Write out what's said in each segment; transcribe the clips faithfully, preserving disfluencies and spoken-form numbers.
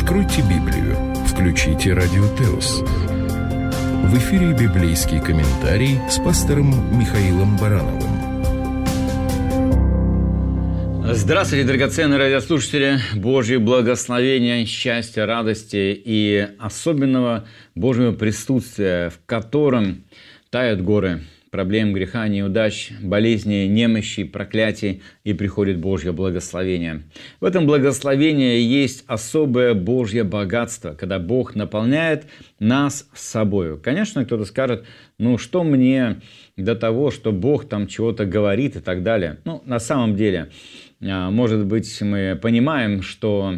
Откройте Библию, включите Радио Теос. В эфире библейский комментарий с пастором Михаилом Барановым. Здравствуйте, драгоценные радиослушатели! Божье благословения, счастья, радости и особенного Божьего присутствия, в котором тают горы проблем, греха, неудач, болезней, немощи, проклятий, и приходит Божье благословение. В этом благословении есть особое Божье богатство, когда Бог наполняет нас собою. Конечно, кто-то скажет, ну что мне до того, что Бог там чего-то говорит и так далее. Ну, на самом деле, может быть, мы понимаем, что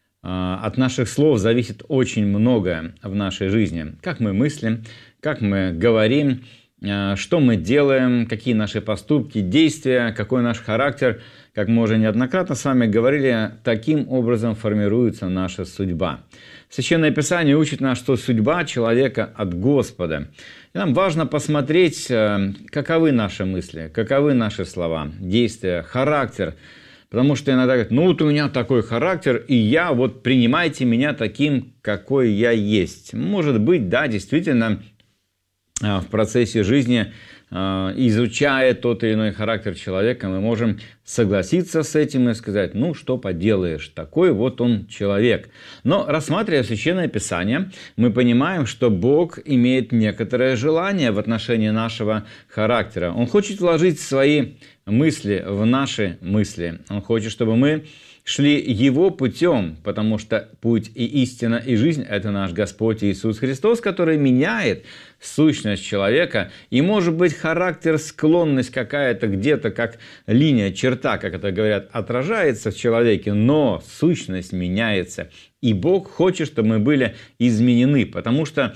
от наших слов зависит очень многое в нашей жизни. Как мы мыслим, как мы говорим, что мы делаем, какие наши поступки, действия, какой наш характер. Как мы уже неоднократно с вами говорили, таким образом формируется наша судьба. Священное Писание учит нас, что судьба человека от Господа. И нам важно посмотреть, каковы наши мысли, каковы наши слова, действия, характер. Потому что иногда говорят, ну вот у меня такой характер, и я, вот принимайте меня таким, какой я есть. Может быть, да, действительно, в процессе жизни, изучая тот или иной характер человека, мы можем согласиться с этим и сказать, ну, что поделаешь, такой вот он человек. Но, рассматривая Священное Писание, мы понимаем, что Бог имеет некоторое желание в отношении нашего характера. Он хочет вложить свои мысли в наши мысли. Он хочет, чтобы мы шли Его путем, потому что путь и истина, и жизнь – это наш Господь Иисус Христос, который меняет сущность человека. И, может быть, характер, склонность какая-то где-то, как линия, черта, как это говорят, отражается в человеке, но сущность меняется. И Бог хочет, чтобы мы были изменены, потому что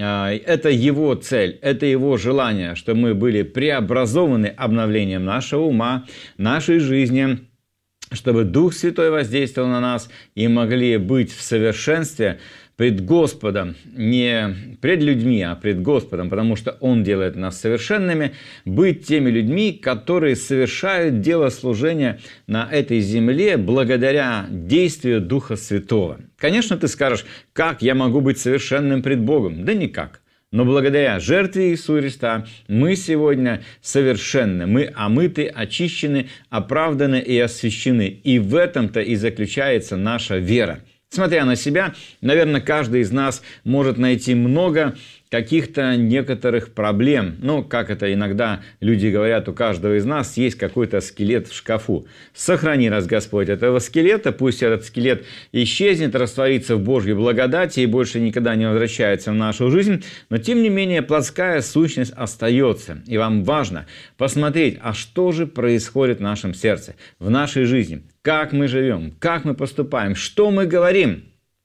это Его цель, это Его желание, чтобы мы были преобразованы обновлением нашего ума, нашей жизни, чтобы Дух Святой воздействовал на нас и могли быть в совершенстве пред Господом, не пред людьми, а пред Господом, потому что Он делает нас совершенными, быть теми людьми, которые совершают дело служения на этой земле благодаря действию Духа Святого. Конечно, ты скажешь, как я могу быть совершенным пред Богом? Да никак. Но благодаря жертве Иисуса Христа мы сегодня совершенны, мы омыты, очищены, оправданы и освящены. И в этом-то и заключается наша вера. Смотря на себя, наверное, каждый из нас может найти много каких-то некоторых проблем. Ну, как это иногда люди говорят, у каждого из нас есть какой-то скелет в шкафу. Сохрани нас, Господь, этого скелета, пусть этот скелет исчезнет, растворится в Божьей благодати и больше никогда не возвращается в нашу жизнь, но тем не менее плотская сущность остается. И вам важно посмотреть, а что же происходит в нашем сердце, в нашей жизни, как мы живем, как мы поступаем, что мы говорим.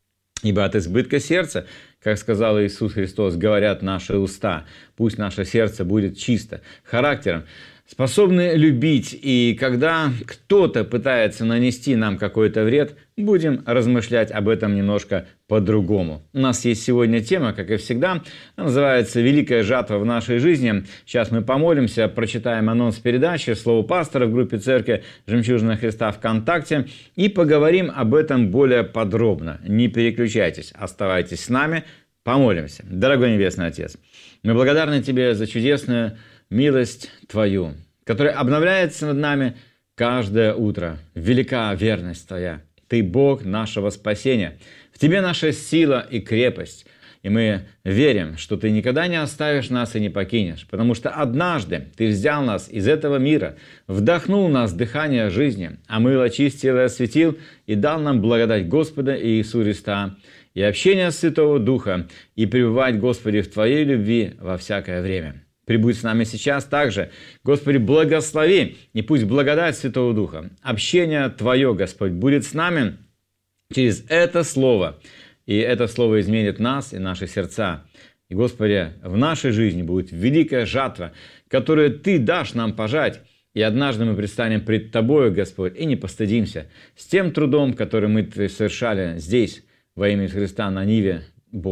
Ибо от избытка сердца, как сказал Иисус Христос, говорят наши уста. Пусть наше сердце будет чисто, характером, способны любить. И когда кто-то пытается нанести нам какой-то вред, будем размышлять об этом немножко по-другому. У нас есть сегодня тема, как и всегда, называется «Великая жатва в нашей жизни». Сейчас мы помолимся, прочитаем анонс передачи, слово пастора в группе церкви «Жемчужина Христа» ВКонтакте и поговорим об этом более подробно. Не переключайтесь, оставайтесь с нами, помолимся. Дорогой Небесный Отец, мы благодарны Тебе за чудесную милость Твою, которая обновляется над нами каждое утро. Велика верность Твоя. Ты Бог нашего спасения. В Тебе наша сила и крепость. И мы верим, что Ты никогда не оставишь нас и не покинешь, потому что однажды Ты взял нас из этого мира, вдохнул нас дыхание жизни, омыл, очистил и осветил, и дал нам благодать Господа Иисуса Христа, и общение Святого Духа, и пребывать, Господи, в Твоей любви во всякое время. Прибудь с нами сейчас также. Господи, благослови, и пусть благодать Святого Духа, общение Твое, Господь, будет с нами через это Слово. И это Слово изменит нас и наши сердца. И, Господи, в нашей жизни будет великая жатва, которую Ты дашь нам пожать. И однажды мы предстанем пред Тобою, Господь, и не постыдимся с тем трудом, который мы совершали здесь, во имя Христа, на ниве Божьей.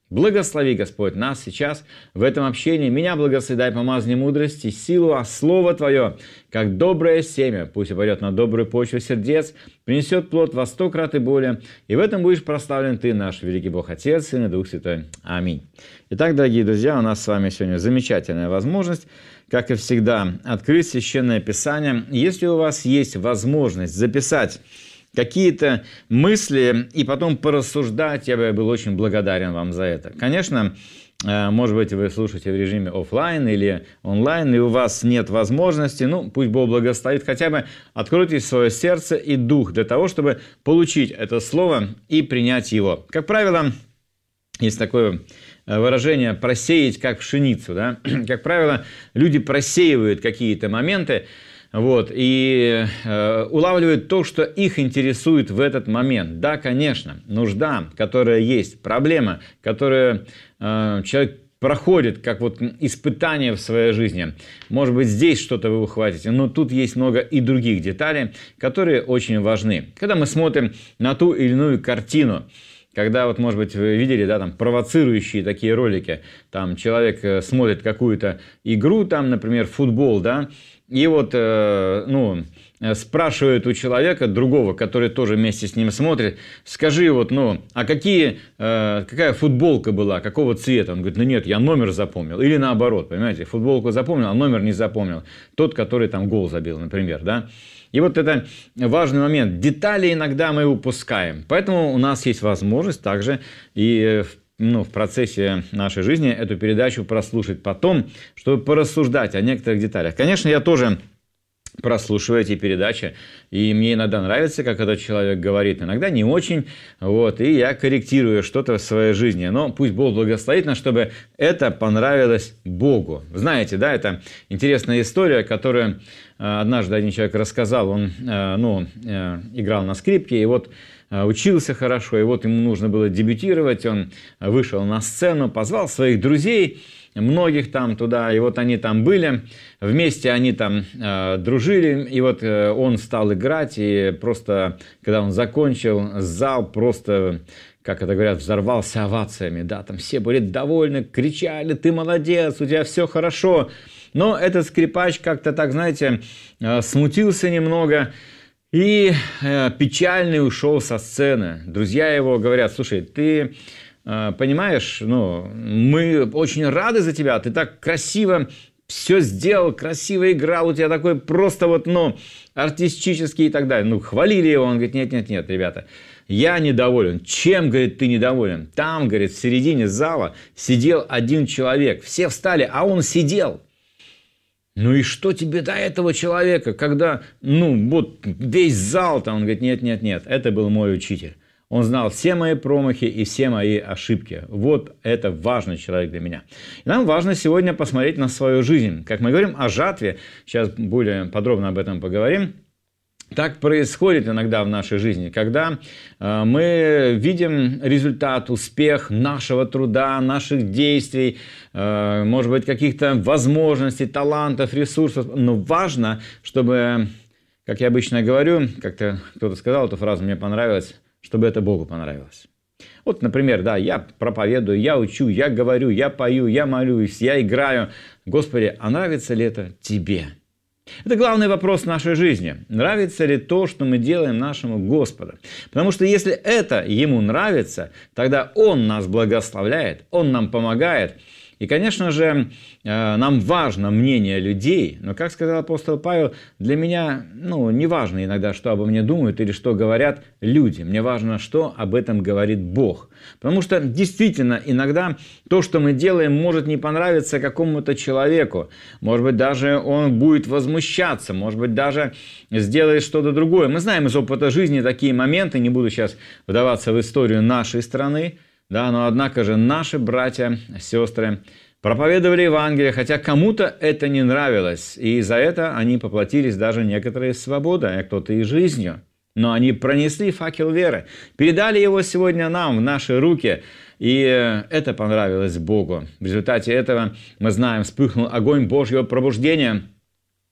Благослови, Господь, нас сейчас в этом общении. Меня благослови, дай помазание мудрости, силу, а Слово Твое, как доброе семя, пусть упадет на добрую почву сердец, принесет плод во сто крат и более, и в этом будешь прославлен Ты, наш великий Бог, Отец, Сын и Дух Святой. Аминь. Итак, дорогие друзья, у нас с вами сегодня замечательная возможность, как и всегда, открыть Священное Писание. Если у вас есть возможность записать какие-то мысли и потом порассуждать, я бы был очень благодарен вам за это. Конечно, может быть, вы слушаете в режиме офлайн или онлайн, и у вас нет возможности, ну, пусть Бог благословит, хотя бы откройте свое сердце и дух для того, чтобы получить это слово и принять его. Как правило, есть такое выражение «просеять, как пшеницу». Да? Как правило, люди просеивают какие-то моменты, вот, и э, улавливают то, что их интересует в этот момент. Да, конечно, нужда, которая есть, проблема, которую э, человек проходит, как вот испытание в своей жизни. Может быть, здесь что-то вы ухватите, но тут есть много и других деталей, которые очень важны. Когда мы смотрим на ту или иную картину, когда, вот, может быть, вы видели, да, там, провоцирующие такие ролики, там, человек смотрит какую-то игру, там, например, футбол, да, и вот, э, ну, спрашивают у человека другого, который тоже вместе с ним смотрит, скажи, вот, ну, а какие, э, какая футболка была, какого цвета? Он говорит, ну нет, я номер запомнил. Или наоборот, понимаете, футболку запомнил, а номер не запомнил. Тот, который там гол забил, например, да. И вот это важный момент. Детали иногда мы упускаем. Поэтому у нас есть возможность также и ну, в процессе нашей жизни эту передачу прослушать потом, чтобы порассуждать о некоторых деталях. Конечно, я тоже прослушиваю эти передачи, и мне иногда нравится, как этот человек говорит, иногда не очень, вот, и я корректирую что-то в своей жизни. Но пусть Бог благословит нас, чтобы это понравилось Богу. Знаете, да, это интересная история, которую однажды один человек рассказал. Он, ну, играл на скрипке, и вот учился хорошо, и вот ему нужно было дебютировать, он вышел на сцену, позвал своих друзей, многих там туда, и вот они там были, вместе они там э, дружили, и вот э, он стал играть, и просто, когда он закончил, зал просто, как это говорят, взорвался овациями, да, там все были довольны, кричали, ты молодец, у тебя все хорошо, но этот скрипач как-то так, знаете, э, смутился немного, и э, печальный ушел со сцены. Друзья его говорят, слушай, ты э, понимаешь, ну, мы очень рады за тебя, ты так красиво все сделал, красиво играл, у тебя такой просто вот, ну, артистический и так далее. Ну, хвалили его, он говорит, нет-нет-нет, ребята, я недоволен. Чем, говорит, ты недоволен? Там, говорит, в середине зала сидел один человек, все встали, а он сидел. Ну и что тебе до этого человека, когда, ну, вот весь зал там, он говорит, нет-нет-нет, это был мой учитель. Он знал все мои промахи и все мои ошибки. Вот это важный человек для меня. И нам важно сегодня посмотреть на свою жизнь. Как мы говорим о жатве, сейчас более подробно об этом поговорим. Так происходит иногда в нашей жизни, когда э, мы видим результат, успех нашего труда, наших действий, э, может быть, каких-то возможностей, талантов, ресурсов. Но важно, чтобы, как я обычно говорю, как-то кто-то сказал эту фразу, мне понравилось, чтобы это Богу понравилось. Вот, например, да, я проповедую, я учу, я говорю, я пою, я молюсь, я играю. Господи, а нравится ли это тебе? Это главный вопрос нашей жизни. Нравится ли то, что мы делаем нашему Господу? Потому что если это Ему нравится, тогда Он нас благословляет, Он нам помогает. И, конечно же, нам важно мнение людей, но, как сказал апостол Павел, для меня, ну, не важно иногда, что обо мне думают или что говорят люди. Мне важно, что об этом говорит Бог. Потому что, действительно, иногда то, что мы делаем, может не понравиться какому-то человеку. Может быть, даже он будет возмущаться, может быть, даже сделает что-то другое. Мы знаем из опыта жизни такие моменты, не буду сейчас вдаваться в историю нашей страны, да, но однако же наши братья, сестры проповедовали Евангелие, хотя кому-то это не нравилось, и за это они поплатились даже некоторые свободой, а кто-то и жизнью. Но они пронесли факел веры, передали его сегодня нам в наши руки, и это понравилось Богу. В результате этого, мы знаем, вспыхнул огонь Божьего пробуждения,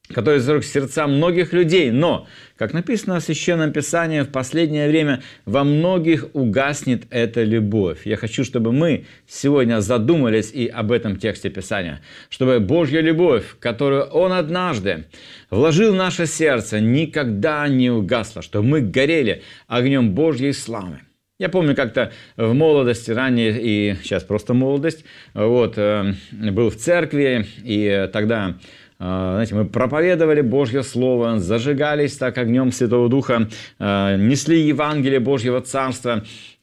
который зажег сердца многих людей. Но, как написано в Священном Писании, в последнее время во многих угаснет эта любовь. Я хочу, чтобы мы сегодня задумались и об этом тексте Писания, чтобы Божья любовь, которую Он однажды вложил в наше сердце, никогда не угасла, чтобы мы горели огнем Божьей славы. Я помню, как-то в молодости, ранее и сейчас просто молодость, вот, был в церкви, и тогда, знаете, мы проповедовали Божье Слово, зажигались так огнем Святого Духа, несли Евангелие Божьего Царства,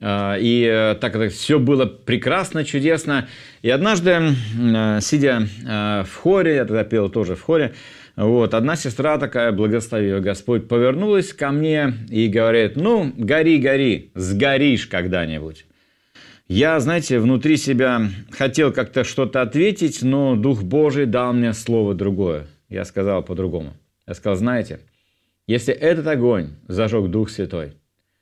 и так это все было прекрасно, чудесно. И однажды, сидя в хоре, я тогда пел тоже в хоре, вот, одна сестра такая, благословила Господь, повернулась ко мне и говорит: ну, гори, гори, сгоришь когда-нибудь. Я, знаете, внутри себя хотел как-то что-то ответить, но Дух Божий дал мне слово другое. Я сказал по-другому. Я сказал: знаете, если этот огонь зажег Дух Святой,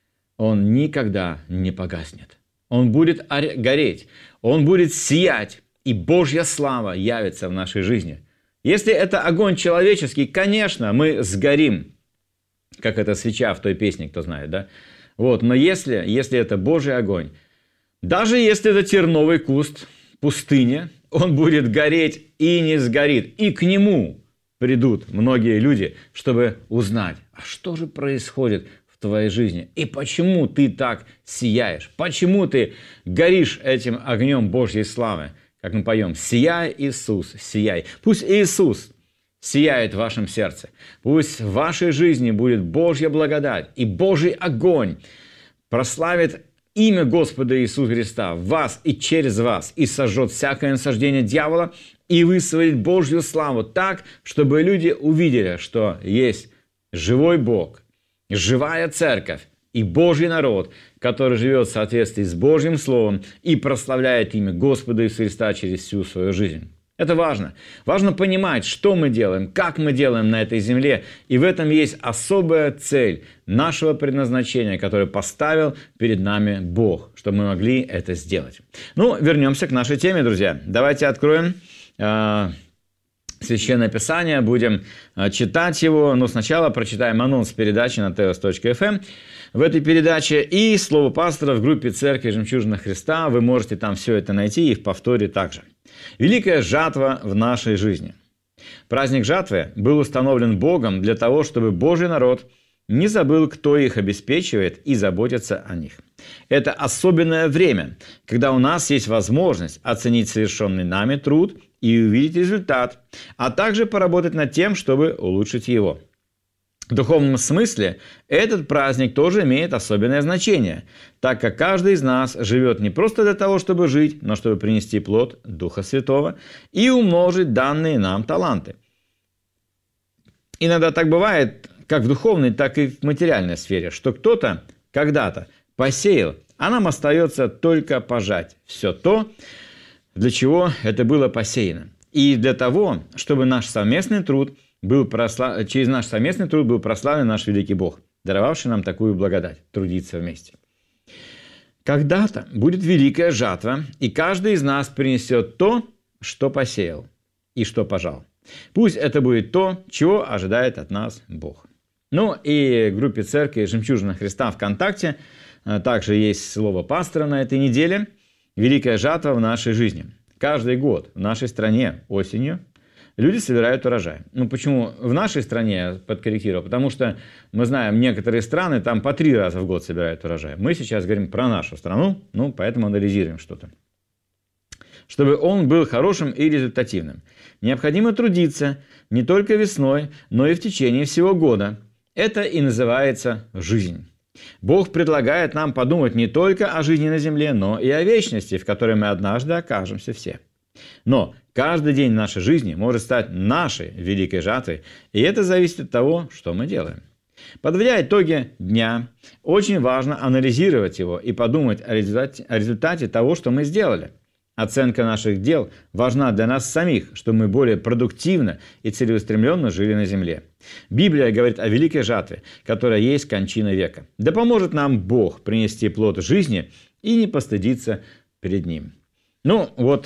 он никогда не погаснет. Он будет гореть, он будет сиять, и Божья слава явится в нашей жизни. Если это огонь человеческий, конечно, мы сгорим, как эта свеча в той песне, кто знает, да? Вот, но если, если это Божий огонь, даже если это терновый куст, пустыня, он будет гореть и не сгорит. И к нему придут многие люди, чтобы узнать, а что же происходит в твоей жизни? И почему ты так сияешь? Почему ты горишь этим огнем Божьей славы? Как мы поем: «Сияй, Иисус, сияй». Пусть Иисус сияет в вашем сердце. Пусть в вашей жизни будет Божья благодать и Божий огонь прославит имя Господа Иисуса Христа в вас и через вас, и сожжет всякое насаждение дьявола, и высвоит Божью славу так, чтобы люди увидели, что есть живой Бог, живая церковь и Божий народ, который живет в соответствии с Божьим Словом и прославляет имя Господа Иисуса Христа через всю свою жизнь. Это важно. Важно понимать, что мы делаем, как мы делаем на этой земле. И в этом есть особая цель нашего предназначения, которое поставил перед нами Бог, чтобы мы могли это сделать. Ну, вернемся к нашей теме, друзья. Давайте откроем э, Священное Писание, будем э, читать его. Но сначала прочитаем анонс передачи на теос точка эф эм. В этой передаче и слово пастора в группе «Церкви Жемчужина Христа». Вы можете там все это найти и в повторе также. Великая жатва в нашей жизни. Праздник жатвы был установлен Богом для того, чтобы Божий народ не забыл, кто их обеспечивает и заботится о них. Это особенное время, когда у нас есть возможность оценить совершенный нами труд и увидеть результат, а также поработать над тем, чтобы улучшить его. В духовном смысле этот праздник тоже имеет особенное значение, так как каждый из нас живет не просто для того, чтобы жить, но чтобы принести плод Духа Святого и умножить данные нам таланты. Иногда так бывает, как в духовной, так и в материальной сфере, что кто-то когда-то посеял, а нам остается только пожать все то, для чего это было посеяно. И для того, чтобы наш совместный труд был прослав... через наш совместный труд был прославлен наш великий Бог, даровавший нам такую благодать – трудиться вместе. Когда-то будет великая жатва, и каждый из нас принесет то, что посеял и что пожал. Пусть это будет то, чего ожидает от нас Бог. Ну и в группе церкви «Жемчужина Христа» ВКонтакте также есть слово пастора на этой неделе. Великая жатва в нашей жизни. Каждый год в нашей стране осенью люди собирают урожай. Ну, почему в нашей стране, я подкорректировал, потому что мы знаем, некоторые страны там по три раза в год собирают урожай. Мы сейчас говорим про нашу страну, ну, поэтому анализируем что-то. Чтобы он был хорошим и результативным. Необходимо трудиться не только весной, но и в течение всего года. Это и называется жизнь. Бог предлагает нам подумать не только о жизни на земле, но и о вечности, в которой мы однажды окажемся все. Но каждый день нашей жизни может стать нашей великой жатвой, и это зависит от того, что мы делаем. Подводя итоги дня, очень важно анализировать его и подумать о результате, о результате того, что мы сделали. Оценка наших дел важна для нас самих, чтобы мы более продуктивно и целеустремленно жили на земле. Библия говорит о великой жатве, которая есть кончина века. Да поможет нам Бог принести плод жизни и не постыдиться перед Ним. Ну вот,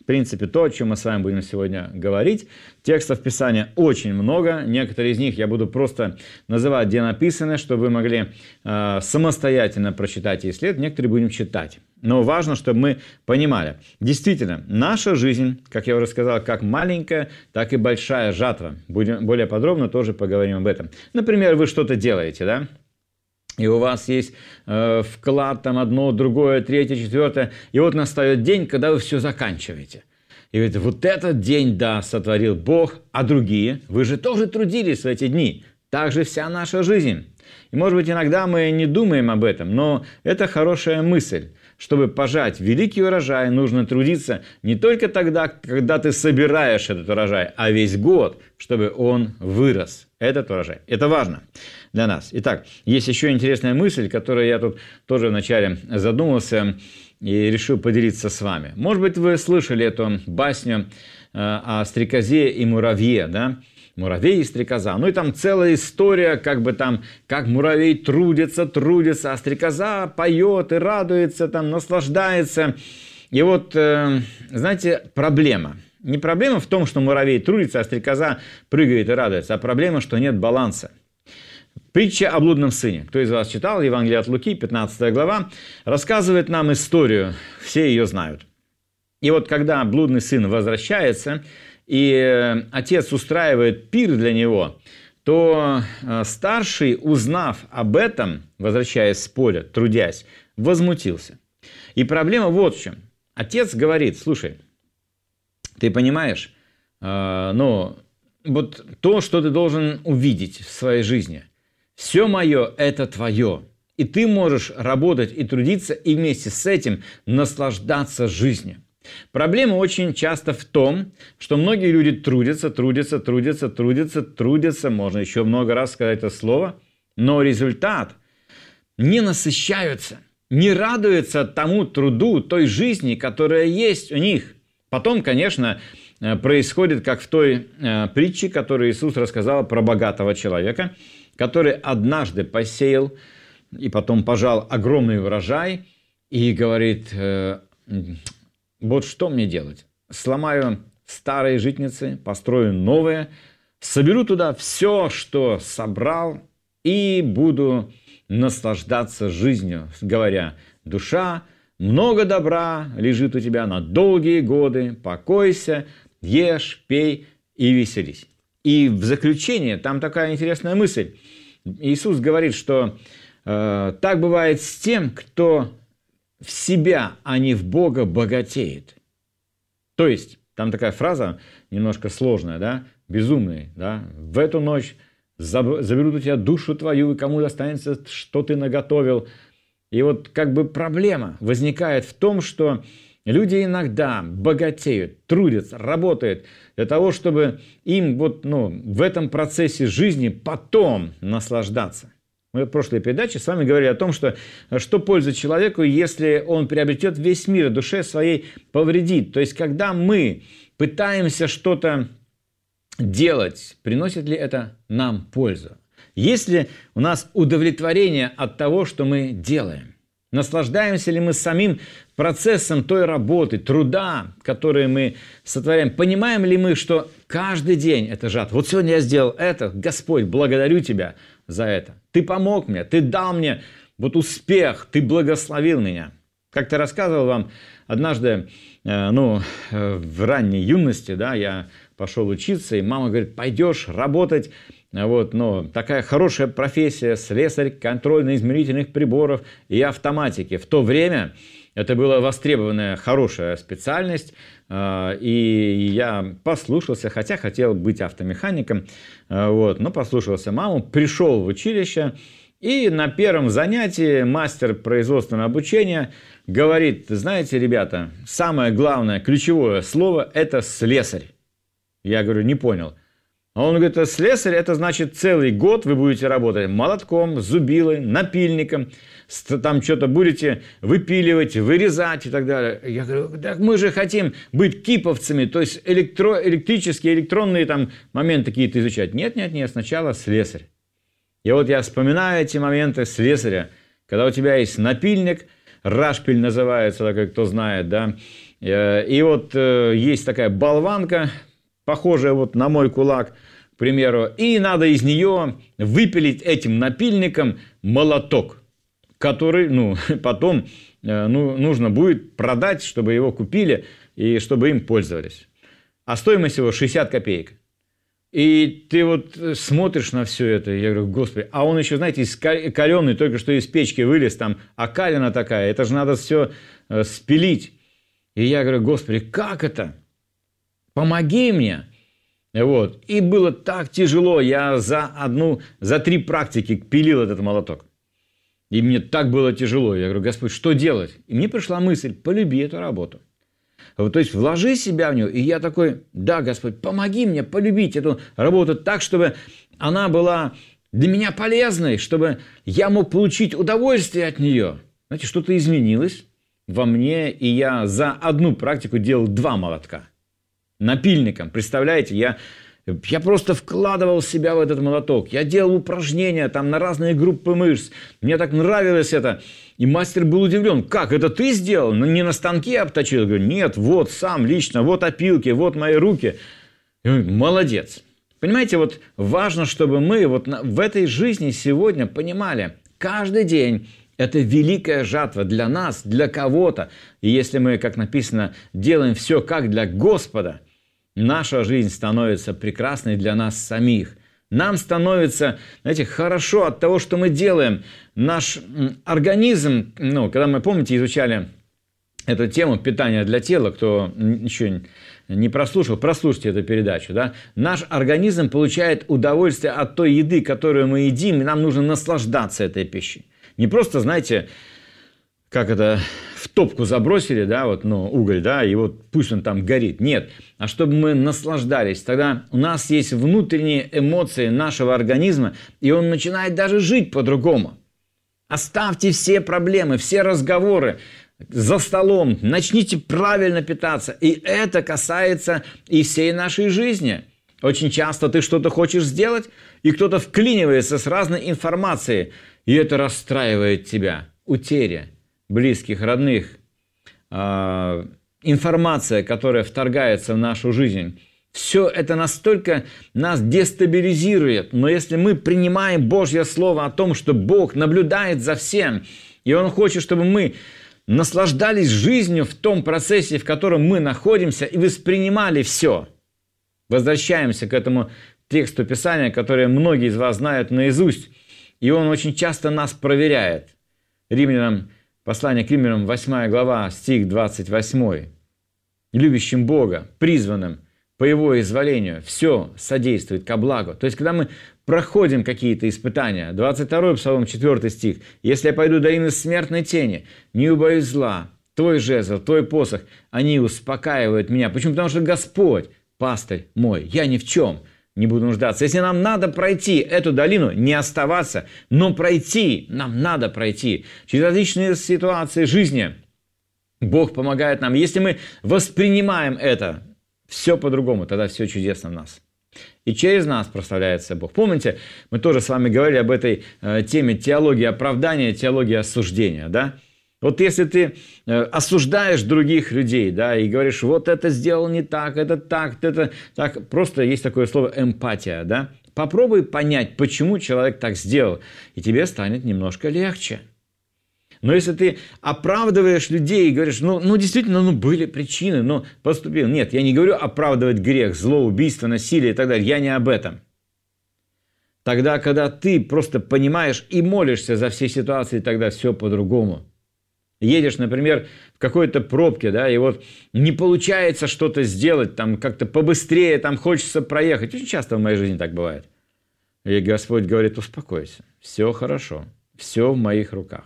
В принципе, то, о чем мы с вами будем сегодня говорить. Текстов Писания очень много. Некоторые из них я буду просто называть, где написано, чтобы вы могли э, самостоятельно прочитать и исследовать. Некоторые будем читать. Но важно, чтобы мы понимали. Действительно, наша жизнь, как я уже сказал, как маленькая, так и большая жатва. Будем более подробно тоже поговорим об этом. Например, вы что-то делаете, да? И у вас есть э, вклад, там одно, другое, третье, четвертое. И вот настает день, когда вы все заканчиваете. И говорите, вот этот день, да, сотворил Бог, а другие, вы же тоже трудились в эти дни. Так же вся наша жизнь. И, может быть, иногда мы не думаем об этом, но это хорошая мысль. Чтобы пожать великий урожай, нужно трудиться не только тогда, когда ты собираешь этот урожай, а весь год, чтобы он вырос, этот урожай. Это важно для нас. Итак, есть еще интересная мысль, которую я тут тоже вначале задумался и решил поделиться с вами. Может быть, вы слышали эту басню о стрекозе и муравье, да? Муравей и стрекоза. Ну и там целая история, как бы там, как муравей трудится, трудится, а стрекоза поет и радуется, там, наслаждается. И вот, э, знаете, проблема. Не проблема в том, что муравей трудится, а стрекоза прыгает и радуется, а проблема, что нет баланса. Притча о блудном сыне. Кто из вас читал Евангелие от Луки, пятнадцатая глава, рассказывает нам историю, все ее знают. И вот когда блудный сын возвращается, и отец устраивает пир для него, то старший, узнав об этом, возвращаясь с поля, трудясь, возмутился. И проблема вот в чем. Отец говорит, слушай, ты понимаешь, ну, вот то, что ты должен увидеть в своей жизни, все мое – это твое. И ты можешь работать и трудиться, и вместе с этим наслаждаться жизнью. Проблема очень часто в том, что многие люди трудятся, трудятся, трудятся, трудятся, трудятся, можно еще много раз сказать это слово, но результат не насыщаются, не радуются тому труду, той жизни, которая есть у них. Потом, конечно, происходит, как в той притче, которую Иисус рассказал про богатого человека, который однажды посеял и потом пожал огромный урожай и говорит... Вот что мне делать? Сломаю старые житницы, построю новые, соберу туда все, что собрал, и буду наслаждаться жизнью, говоря, душа, много добра лежит у тебя на долгие годы, покойся, ешь, пей и веселись. И в заключение там такая интересная мысль. Иисус говорит, что э, так бывает с тем, кто... в себя, а не в Бога богатеет. То есть, там такая фраза немножко сложная, да, безумная, да, в эту ночь заберут у тебя душу твою, и кому достанется, что ты наготовил. И вот как бы проблема возникает в том, что люди иногда богатеют, трудятся, работают для того, чтобы им вот, ну, в этом процессе жизни потом наслаждаться. Мы в прошлой передаче с вами говорили о том, что, что польза человеку, если он приобретет весь мир, душе своей повредит. То есть, когда мы пытаемся что-то делать, приносит ли это нам пользу? Есть ли у нас удовлетворение от того, что мы делаем? Наслаждаемся ли мы самим процессом той работы, труда, который мы сотворяем? Понимаем ли мы, что каждый день это жатва? Вот сегодня я сделал это, Господь, благодарю Тебя за это. Ты помог мне, Ты дал мне вот успех, Ты благословил меня. Как-то рассказывал вам однажды, э, ну, э, в ранней юности, да, я пошел учиться, и мама говорит, пойдешь работать. Вот, ну, такая хорошая профессия, слесарь контрольно-измерительных приборов и автоматики. В то время это была востребованная хорошая специальность, и я послушался, хотя хотел быть автомехаником, вот, но послушался маму, пришел в училище, и на первом занятии мастер производственного обучения говорит, знаете, ребята, самое главное, ключевое слово – это слесарь. Я говорю, не понял. А он говорит, слесарь, это значит целый год вы будете работать молотком, зубилой, напильником, там что-то будете выпиливать, вырезать и так далее. Я говорю, так мы же хотим быть киповцами, то есть электро, электрические, электронные там моменты какие-то изучать. Нет, нет, нет, сначала слесарь. И вот я вспоминаю эти моменты слесаря, когда у тебя есть напильник, рашпиль называется, такой, кто знает, да, И вот есть такая болванка, похожая вот на мой кулак, к примеру, и надо из нее выпилить этим напильником молоток, который, ну, потом ну, нужно будет продать, чтобы его купили и чтобы им пользовались. А стоимость его шестьдесят копеек. И ты вот смотришь на все это, и я говорю, господи, а он еще, знаете, каленый, только что из печки вылез, там, а калина такая, это же надо все спилить. И я говорю, господи, как это? Помоги мне. Вот. И было так тяжело, я за одну, за три практики пилил этот молоток. И мне так было тяжело. Я говорю, Господь, что делать? И мне пришла мысль, полюби эту работу. Вот, то есть вложи себя в нее. И я такой, да, Господь, помоги мне полюбить эту работу так, чтобы она была для меня полезной, чтобы я мог получить удовольствие от нее. Знаете, что-то изменилось во мне, и я за одну практику делал два молотка. Напильником, представляете, я, я просто вкладывал себя в этот молоток, я делал упражнения там на разные группы мышц, мне так нравилось это, и мастер был удивлен, как, это ты сделал, ну, не на станке обточил, я говорю, нет, вот сам лично, вот опилки, вот мои руки, я говорю, молодец. Понимаете, вот важно, чтобы мы вот в этой жизни сегодня понимали, каждый день это великая жатва для нас, для кого-то. И если мы, как написано, делаем все как для Господа, наша жизнь становится прекрасной для нас самих. Нам становится, знаете, хорошо от того, что мы делаем. Наш организм, ну, когда мы, помните, изучали эту тему питания для тела, кто еще не прослушал, прослушайте эту передачу, да? Наш организм получает удовольствие от той еды, которую мы едим, и нам нужно наслаждаться этой пищей. Не просто, знаете, как это, в топку забросили, да, вот, ну, уголь, да, и вот пусть он там горит. Нет, а чтобы мы наслаждались. Тогда у нас есть внутренние эмоции нашего организма, и он начинает даже жить по-другому. Оставьте все проблемы, все разговоры за столом, начните правильно питаться. И это касается и всей нашей жизни. Очень часто ты что-то хочешь сделать, и кто-то вклинивается с разной информацией, и это расстраивает тебя. Утеря близких, родных, э, информация, которая вторгается в нашу жизнь. Все это настолько нас дестабилизирует. Но если мы принимаем Божье Слово о том, что Бог наблюдает за всем, и Он хочет, чтобы мы наслаждались жизнью в том процессе, в котором мы находимся, и воспринимали все. Возвращаемся к этому тексту Писания, который многие из вас знают наизусть. И он очень часто нас проверяет. Римлянам, послание к Римлянам, восьмая глава, стих двадцать восемь. Любящим Бога, призванным по Его изволению, все содействует ко благу. То есть, когда мы проходим какие-то испытания, двадцать второй Псалом, четвёртый стих. «Если я пойду долины смертной тени, не убоюсь зла, Твой жезл, Твой посох, они успокаивают меня». Почему? Потому что Господь, пастырь мой, я ни в чем не буду нуждаться. Если нам надо пройти эту долину, не оставаться, но пройти, нам надо пройти. Через различные ситуации жизни Бог помогает нам. Если мы воспринимаем это, все по-другому, тогда все чудесно в нас. И через нас прославляется Бог. Помните, мы тоже с вами говорили об этой э, теме теологии оправдания, теологии осуждения, да? Вот если ты осуждаешь других людей, да, и говоришь, вот это сделал не так, это так, это так, просто есть такое слово эмпатия, да, попробуй понять, почему человек так сделал, и тебе станет немножко легче. Но если ты оправдываешь людей и говоришь, ну, ну действительно, ну, были причины, но поступил. Нет, я не говорю оправдывать грех, зло, убийство, насилие и так далее, я не об этом. Тогда, когда ты просто понимаешь и молишься за все ситуации, тогда все по-другому. Едешь, например, в какой-то пробке, да, и вот не получается что-то сделать, там как-то побыстрее, там хочется проехать. Очень часто в моей жизни так бывает. И Господь говорит, успокойся, все хорошо, все в моих руках.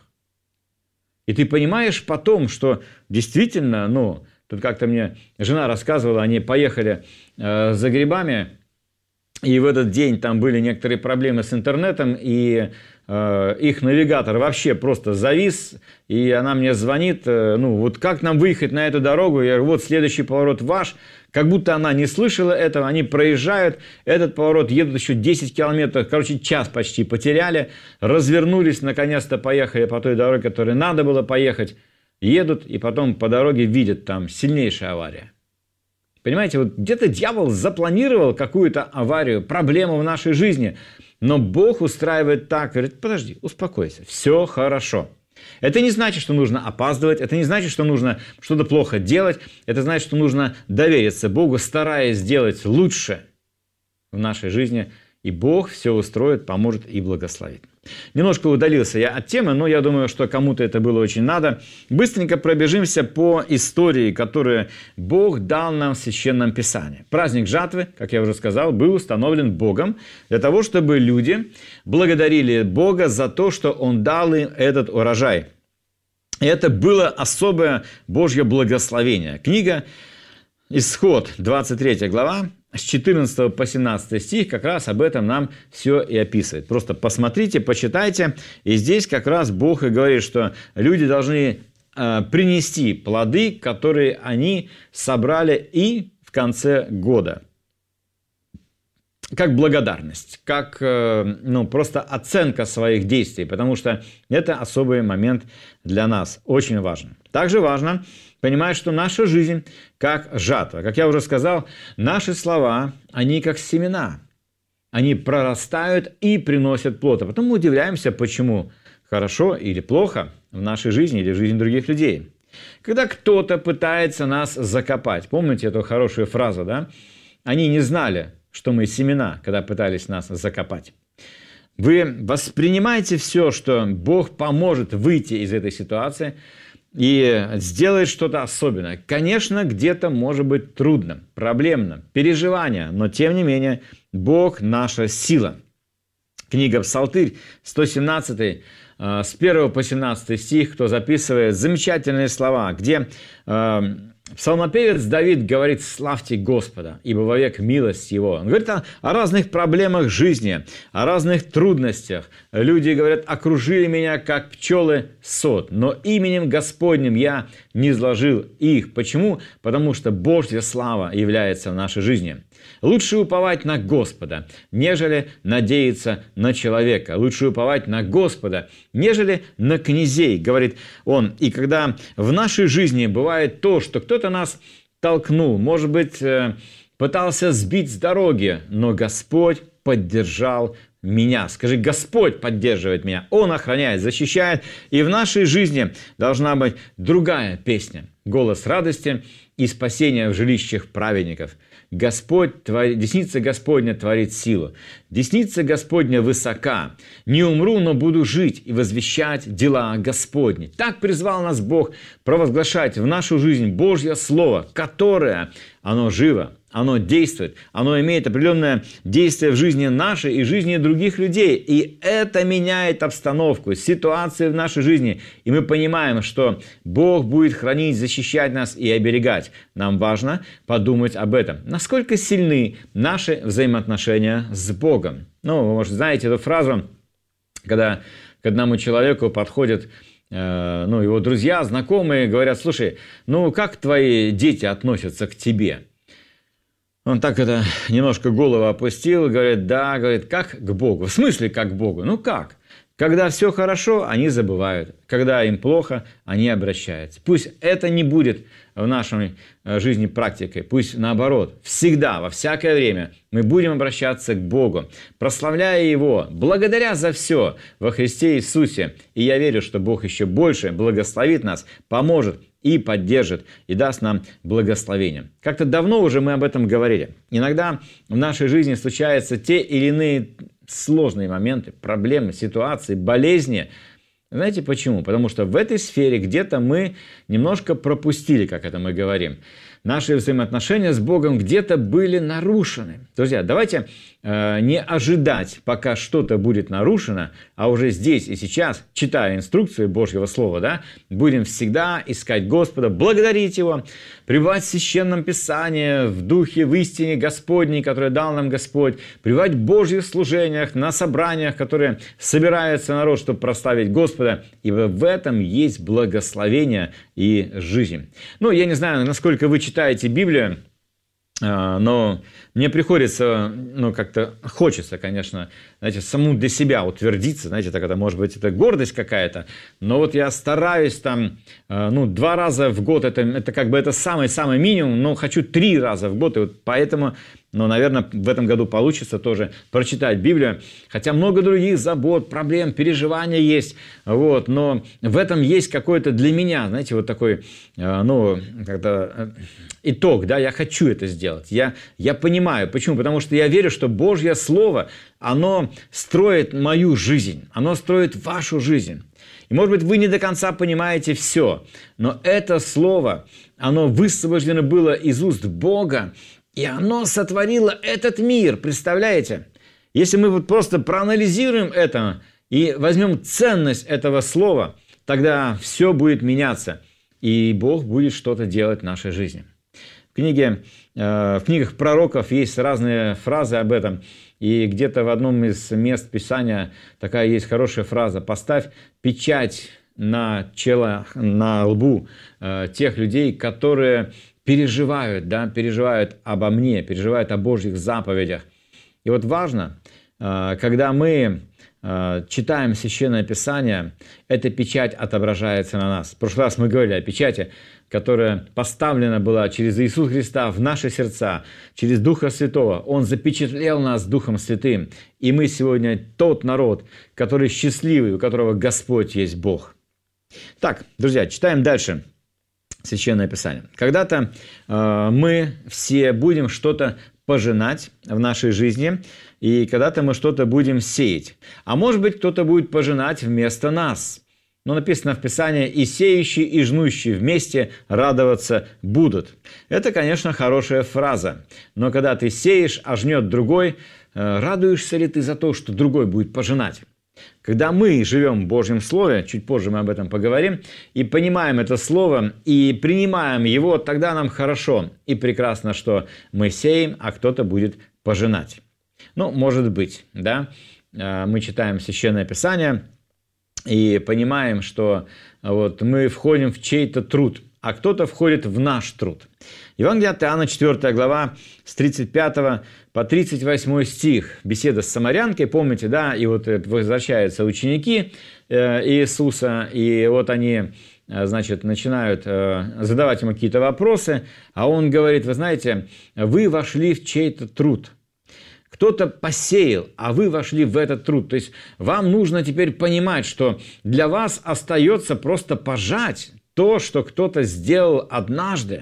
И ты понимаешь потом, что действительно, ну, тут как-то мне жена рассказывала, они поехали э, за грибами, и в этот день там были некоторые проблемы с интернетом, и э, их навигатор вообще просто завис, и она мне звонит, э, ну, вот как нам выехать на эту дорогу? Я говорю, вот следующий поворот ваш. Как будто она не слышала этого, они проезжают этот поворот, едут еще десять километров, короче, час почти потеряли, развернулись, наконец-то поехали по той дороге, которой надо было поехать. едут и потом по дороге видят там сильнейшая авария. Понимаете, вот где-то дьявол запланировал какую-то аварию, проблему в нашей жизни, но Бог устраивает так, говорит, подожди, успокойся, все хорошо. Это не значит, что нужно опаздывать, это не значит, что нужно что-то плохо делать, это значит, что нужно довериться Богу, стараясь сделать лучше в нашей жизни, и Бог все устроит, поможет и благословит. Немножко удалился я от темы, но я думаю, что кому-то это было очень надо. Быстренько пробежимся по истории, которую Бог дал нам в Священном Писании. Праздник жатвы, как я уже сказал, был установлен Богом для того, чтобы люди благодарили Бога за то, что Он дал им этот урожай. И это было особое Божье благословение. Книга Исход, двадцать третья глава, с четырнадцатого по семнадцатый стих как раз об этом нам все и описывает. Просто посмотрите, почитайте. И здесь как раз Бог и говорит, что люди должны э, принести плоды, которые они собрали и в конце года. Как благодарность, как э, ну, просто оценка своих действий, потому что это особый момент для нас, очень важно. Также важно понимать, что наша жизнь как жатва. Как я уже сказал, наши слова, они как семена. Они прорастают и приносят плод. А потом мы удивляемся, почему хорошо или плохо в нашей жизни или в жизни других людей. Когда кто-то пытается нас закопать, помните эту хорошую фразу, да? Они не знали, что мы семена, когда пытались нас закопать. Вы воспринимаете все, что Бог поможет выйти из этой ситуации и сделает что-то особенное. Конечно, где-то может быть трудно, проблемно, переживание, но тем не менее Бог наша сила. Книга Псалтырь, сто семнадцатый, с первого по семнадцатый стих, кто записывает замечательные слова, где э, псалмопевец Давид говорит: «Славьте Господа, ибо вовек милость Его». Он говорит о, о разных проблемах жизни, о разных трудностях. Люди говорят: «Окружили меня, как пчелы, сот, но именем Господним я не изложил их». Почему? Потому что Божья слава является в нашей жизни. Лучше уповать на Господа, нежели надеяться на человека. Лучше уповать на Господа, нежели на князей, говорит он. И когда в нашей жизни бывает то, что кто-то нас толкнул, может быть, пытался сбить с дороги, но Господь поддержал меня. Скажи: Господь поддерживает меня, Он охраняет, защищает. И в нашей жизни должна быть другая песня. Голос радости и спасения в жилищах праведников. Господь, твори, десница Господня творит силу. Десница Господня высока. Не умру, но буду жить и возвещать дела Господни. Так призвал нас Бог провозглашать в нашу жизнь Божье Слово, которое, оно живо, оно действует, оно имеет определенное действие в жизни нашей и жизни других людей. И это меняет обстановку, ситуацию в нашей жизни. И мы понимаем, что Бог будет хранить, защищать нас и оберегать. Нам важно подумать об этом. Насколько сильны наши взаимоотношения с Богом? Ну, вы, может, знаете эту фразу, когда к одному человеку подходят э, ну, его друзья, знакомые, говорят: слушай, ну как твои дети относятся к тебе? Он так это немножко голову опустил и говорит: да, говорит, как к Богу. В смысле, как к Богу? Ну как? Когда все хорошо, они забывают. Когда им плохо, они обращаются. Пусть это не будет в нашей жизни практикой. Пусть наоборот, всегда, во всякое время мы будем обращаться к Богу, прославляя Его, благодаря за все во Христе Иисусе. И я верю, что Бог еще больше благословит нас, поможет и поддержит, и даст нам благословение. Как-то давно уже мы об этом говорили. Иногда в нашей жизни случаются те или иные сложные моменты, проблемы, ситуации, болезни. Знаете почему? Потому что в этой сфере где-то мы немножко пропустили, как это мы говорим. Наши взаимоотношения с Богом где-то были нарушены. Друзья, давайте э, не ожидать, пока что-то будет нарушено, а уже здесь и сейчас, читая инструкции Божьего Слова, да, будем всегда искать Господа, благодарить Его, пребывать в Священном Писании, в Духе, в истине Господней, которую дал нам Господь, пребывать в Божьих служениях, на собраниях, которые собирается народ, чтобы прославить Господа, ибо в этом есть благословение и жизнь. Ну, я не знаю, насколько вы читаете Библию, но мне приходится, ну, как-то хочется, конечно, знаете, саму для себя утвердиться, знаете, так это, может быть, это гордость какая-то, но вот я стараюсь там, ну, два раза в год, это, это как бы это самый-самый минимум, но хочу три раза в год, и вот поэтому, ну, наверное, в этом году получится тоже прочитать Библию, хотя много других забот, проблем, переживаний есть, вот, но в этом есть какой-то для меня, знаете, вот такой, ну, как-то итог, да, я хочу это сделать, я, я понимаю, почему, потому что я верю, что Божье Слово, оно строит мою жизнь, оно строит вашу жизнь. И, может быть, вы не до конца понимаете все, но это Слово, оно высвобождено было из уст Бога, и оно сотворило этот мир, представляете? Если мы вот просто проанализируем это и возьмем ценность этого Слова, тогда все будет меняться, и Бог будет что-то делать в нашей жизни. В книге, в книгах пророков есть разные фразы об этом, и где-то в одном из мест Писания такая есть хорошая фраза: «Поставь печать на чело, на лбу тех людей, которые переживают, да, переживают обо мне, переживают о Божьих заповедях». И вот важно, когда мы читаем Священное Писание, эта печать отображается на нас. В прошлый раз мы говорили о печати, которая поставлена была через Иисуса Христа в наши сердца, через Духа Святого. Он запечатлел нас Духом Святым. И мы сегодня тот народ, который счастливый, у которого Господь есть Бог. Так, друзья, читаем дальше Священное Писание. Когда-то э, мы все будем что-то пожинать в нашей жизни, и когда-то мы что-то будем сеять. А может быть, кто-то будет пожинать вместо нас. Но написано в Писании: «И сеющие, и жнущие вместе радоваться будут». Это, конечно, хорошая фраза. Но когда ты сеешь, а жнет другой, радуешься ли ты за то, что другой будет пожинать? Когда мы живем в Божьем Слове, чуть позже мы об этом поговорим, и понимаем это Слово, и принимаем его, тогда нам хорошо и прекрасно, что мы сеем, а кто-то будет пожинать. Ну, может быть, да, мы читаем Священное Писание и понимаем, что вот мы входим в чей-то труд, а кто-то входит в наш труд. Евангелие от Иоанна, четвёртая глава, с тридцать пятого по тридцать восьмой стих. Беседа с самарянкой, помните, да, и вот возвращаются ученики Иисуса, и вот они, значит, начинают задавать ему какие-то вопросы, а он говорит: вы знаете, вы вошли в чей-то труд. Кто-то посеял, а вы вошли в этот труд. То есть вам нужно теперь понимать, что для вас остается просто пожать то, что кто-то сделал однажды.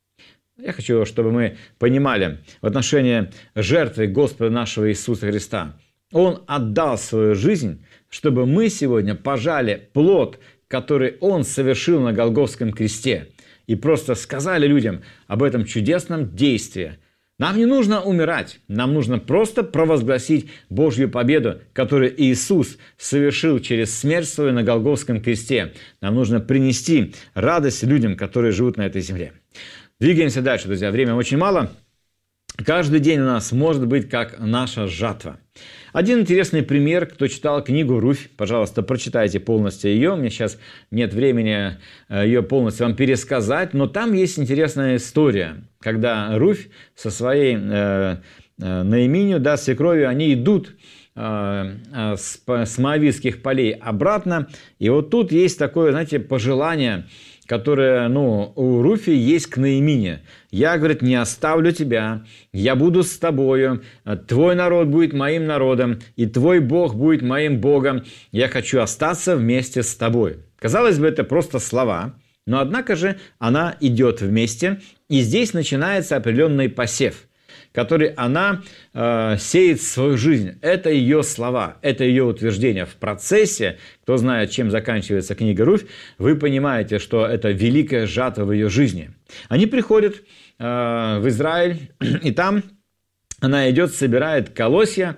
Я хочу, чтобы мы понимали в отношении жертвы Господа нашего Иисуса Христа. Он отдал свою жизнь, чтобы мы сегодня пожали плод, который Он совершил на Голгофском кресте. И просто сказали людям об этом чудесном действии. Нам не нужно умирать, нам нужно просто провозгласить Божью победу, которую Иисус совершил через смерть свою на Голгофском кресте. Нам нужно принести радость людям, которые живут на этой земле. Двигаемся дальше, друзья. Времени очень мало. Каждый день у нас может быть как наша жатва. Один интересный пример, кто читал книгу «Руфь», пожалуйста, прочитайте полностью ее. У меня сейчас нет времени ее полностью вам пересказать, но там есть интересная история, когда Руфь со своей э, э, Наиминью, да, свекровью, они идут э, э, с, с моавитских полей обратно, и вот тут есть такое, знаете, пожелание, которое, ну, у Руфи есть к Наимине. «Я, говорит, не оставлю тебя, я буду с тобою, твой народ будет моим народом, и твой Бог будет моим Богом, я хочу остаться вместе с тобой». Казалось бы, это просто слова, но однако же она идет вместе, и здесь начинается определенный посев, который она э, сеет в свою жизнь. Это ее слова, это ее утверждения. В процессе, кто знает, чем заканчивается книга Руфь, вы понимаете, что это великая жатва в ее жизни. Они приходят э, в Израиль, и там она идет, собирает колосья.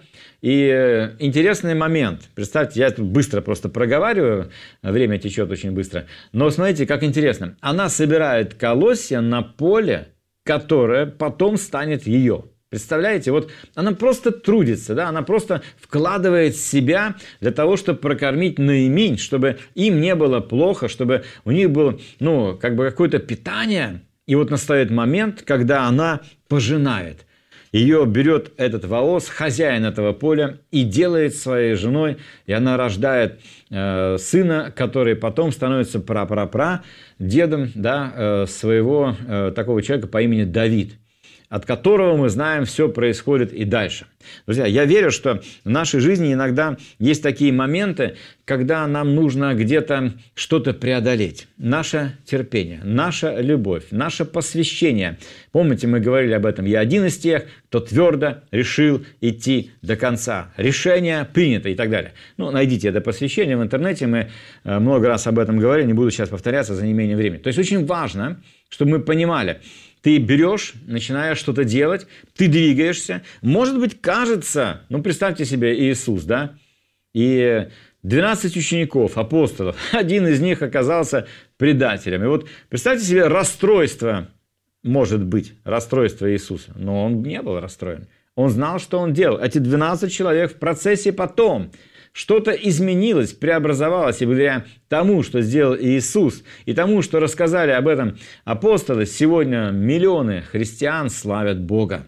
И интересный момент. Представьте, я тут быстро просто проговариваю, время течет очень быстро. Но смотрите, как интересно. Она собирает колосья на поле, которая потом станет ее. Представляете? Вот она просто трудится, да? Она просто вкладывает себя для того, чтобы прокормить Наиминь, чтобы им не было плохо, чтобы у них было, ну, как бы какое-то питание. И вот настает момент, когда она пожинает. Ее берет этот волос, хозяин этого поля, и делает своей женой, и она рождает э, сына, который потом становится пра-пра-пра дедом, да, э, своего э, такого человека по имени Давид, от которого мы знаем, все происходит и дальше. Друзья, я верю, что в нашей жизни иногда есть такие моменты, когда нам нужно где-то что-то преодолеть. Наше терпение, наша любовь, наше посвящение. Помните, мы говорили об этом. Я один из тех, кто твердо решил идти до конца. Решение принято и так далее. Ну, найдите это посвящение в интернете. Мы много раз об этом говорили. Не буду сейчас повторяться за неимением времени. То есть очень важно, чтобы мы понимали, ты берешь, начинаешь что-то делать, ты двигаешься. Может быть, кажется, ну, представьте себе Иисус, да, и двенадцать учеников, апостолов, один из них оказался предателем. И вот представьте себе расстройство, может быть, расстройство Иисуса. Но он не был расстроен. Он знал, что он делал. Эти двенадцать человек в процессе потом что-то изменилось, преобразовалось, и благодаря тому, что сделал Иисус, и тому, что рассказали об этом апостолы, сегодня миллионы христиан славят Бога.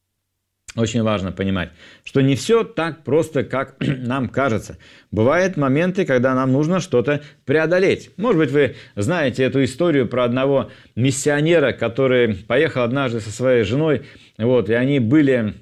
Очень важно понимать, что не все так просто, как нам кажется. Бывают моменты, когда нам нужно что-то преодолеть. Может быть, вы знаете эту историю про одного миссионера, который поехал однажды со своей женой, вот, и они были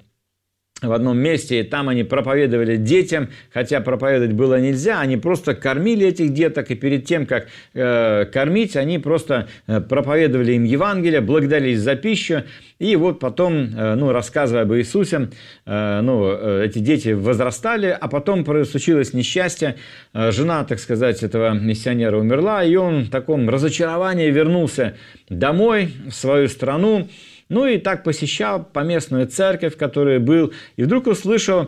в одном месте, и там они проповедовали детям, хотя проповедовать было нельзя, они просто кормили этих деток, и перед тем, как э, кормить, они просто проповедовали им Евангелие, благодарились за пищу, и вот потом, э, ну, рассказывая об Иисусе, э, ну, э, эти дети возрастали, а потом случилось несчастье, э, жена, так сказать, этого миссионера умерла, и он в таком разочаровании вернулся домой, в свою страну. Ну и так посещал поместную церковь, в которой был, и вдруг услышал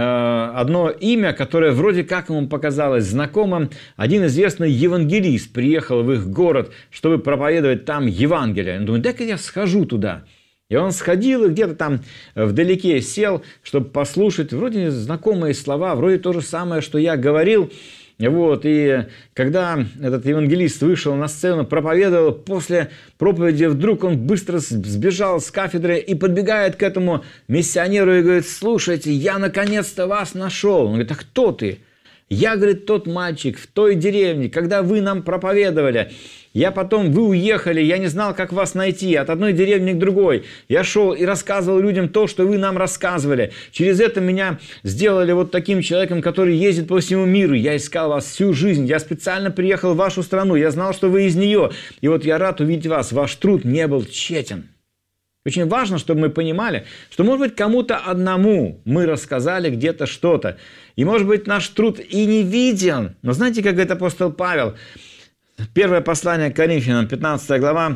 э, одно имя, которое вроде как ему показалось знакомым. Один известный евангелист приехал в их город, чтобы проповедовать там Евангелие. Он думает, дай-ка я схожу туда. И он сходил и где-то там вдалеке сел, чтобы послушать вроде знакомые слова, вроде то же самое, что я говорил. Вот, и когда этот евангелист вышел на сцену, проповедовал, после проповеди вдруг он быстро сбежал с кафедры и подбегает к этому миссионеру и говорит, слушайте, я наконец-то вас нашел. Он говорит, а кто ты? Я, говорит, тот мальчик в той деревне, когда вы нам проповедовали. Я потом, вы уехали, я не знал, как вас найти, от одной деревни к другой. Я шел и рассказывал людям то, что вы нам рассказывали. Через это меня сделали вот таким человеком, который ездит по всему миру. Я искал вас всю жизнь, я специально приехал в вашу страну, я знал, что вы из нее. И вот я рад увидеть вас, ваш труд не был тщетен. Очень важно, чтобы мы понимали, что, может быть, кому-то одному мы рассказали где-то что-то. И, может быть, наш труд и не виден. Но знаете, как говорит апостол Павел? Первое послание к Коринфянам, пятнадцатая глава,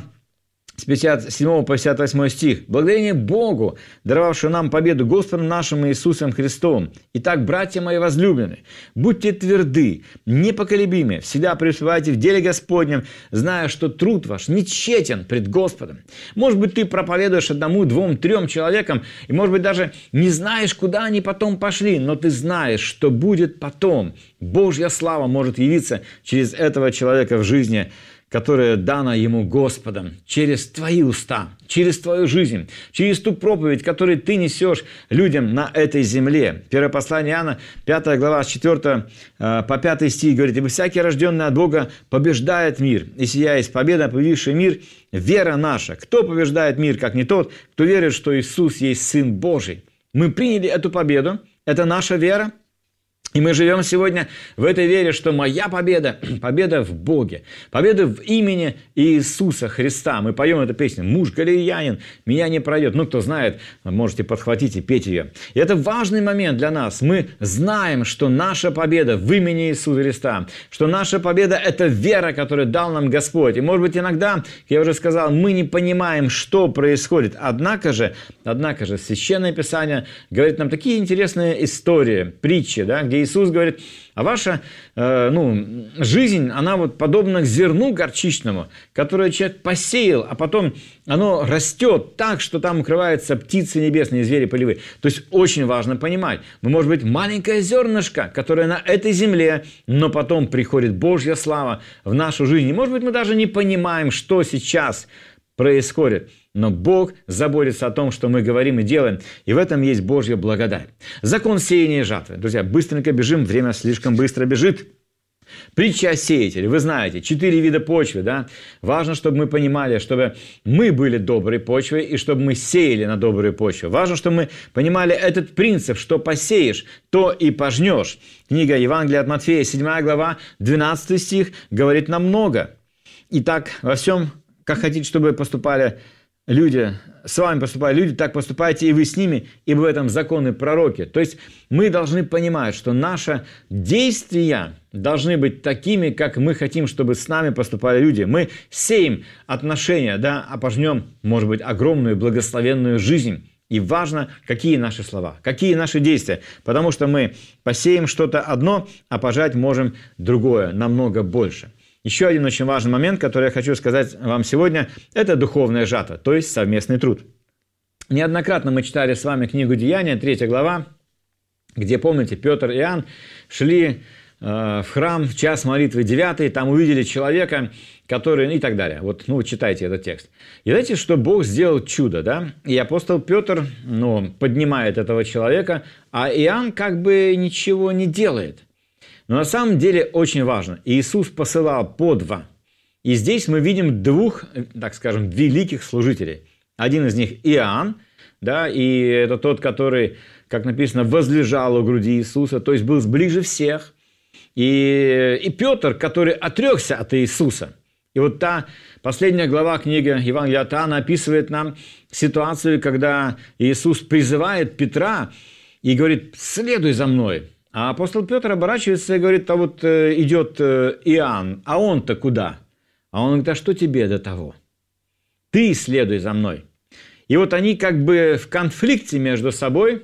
с пятьдесят седьмого по пятьдесят восьмой стих. «Благодарение Богу, даровавшему нам победу Господом нашим Иисусом Христом. Итак, братья мои возлюбленные, будьте тверды, непоколебимы, всегда преуспевайте в деле Господнем, зная, что труд ваш не тщетен пред Господом». Может быть, ты проповедуешь одному, двум, трем человекам, и, может быть, даже не знаешь, куда они потом пошли, но ты знаешь, что будет потом. Божья слава может явиться через этого человека в жизни, которое дано ему Господом, через твои уста, через твою жизнь, через ту проповедь, которую ты несешь людям на этой земле. Первое послание Иоанна, пятая глава, с четвёртого по пятый стих говорит, «Ибо всякий, рожденный от Бога, побеждает мир, и сия есть победа, победивший мир, вера наша». Кто побеждает мир, как не тот, кто верит, что Иисус есть Сын Божий? Мы приняли эту победу, это наша вера. И мы живем сегодня в этой вере, что моя победа, победа в Боге, победа в имени Иисуса Христа. Мы поем эту песню «Муж галилеянин меня не пройдет». Ну, кто знает, можете подхватить и петь ее. И это важный момент для нас. Мы знаем, что наша победа в имени Иисуса Христа, что наша победа – это вера, которую дал нам Господь. И, может быть, иногда, как я уже сказал, мы не понимаем, что происходит. Однако же, однако же, Священное Писание говорит нам такие интересные истории, притчи, да, где Иисус говорит, а ваша э, ну, жизнь, она вот подобна к зерну горчичному, которое человек посеял, а потом оно растет так, что там укрываются птицы небесные, звери полевые. То есть очень важно понимать, мы, может быть, маленькое зернышко, которое на этой земле, но потом приходит Божья слава в нашу жизнь. И, может быть, мы даже не понимаем, что сейчас происходит. Но Бог заботится о том, что мы говорим и делаем, и в этом есть Божья благодать. Закон сеяния и жатвы. Друзья, быстренько бежим, время слишком быстро бежит. Притча о сеятеле. Вы знаете, четыре вида почвы, да? Важно, чтобы мы понимали, чтобы мы были доброй почвой и чтобы мы сеяли на добрую почву. Важно, чтобы мы понимали этот принцип, что посеешь, то и пожнешь. Книга Евангелия от Матфея, седьмая глава, двенадцатый стих, говорит нам много. Итак, во всем, как хотите, чтобы поступали люди, с вами поступали люди, так поступайте и вы с ними, ибо в этом законы пророки. То есть мы должны понимать, что наши действия должны быть такими, как мы хотим, чтобы с нами поступали люди. Мы сеем отношения, да, а пожнем, может быть, огромную благословенную жизнь. И важно, какие наши слова, какие наши действия, потому что мы посеем что-то одно, а пожать можем другое, намного больше. Еще один очень важный момент, который я хочу сказать вам сегодня, это духовная жатва, то есть совместный труд. Неоднократно мы читали с вами книгу Деяния, третья глава, где, помните, Петр и Иоанн шли э, в храм в час молитвы девятый, там увидели человека, который... и так далее. Вот, ну, читайте этот текст. И знаете, что Бог сделал чудо, да? И апостол Петр, ну, поднимает этого человека, а Иоанн как бы ничего не делает. Но на самом деле очень важно. Иисус посылал по два. И здесь мы видим двух, так скажем, великих служителей. Один из них Иоанн, да, и это тот, который, как написано, возлежал у груди Иисуса, то есть был ближе всех. И, и Петр, который отрекся от Иисуса. И вот та последняя глава книги Евангелия от Иоанна описывает нам ситуацию, когда Иисус призывает Петра и говорит: «Следуй за мной». А апостол Петр оборачивается и говорит: а вот идет Иоанн, а он-то куда? А он говорит: а что тебе до того? Ты следуй за мной. И вот они как бы в конфликте между собой,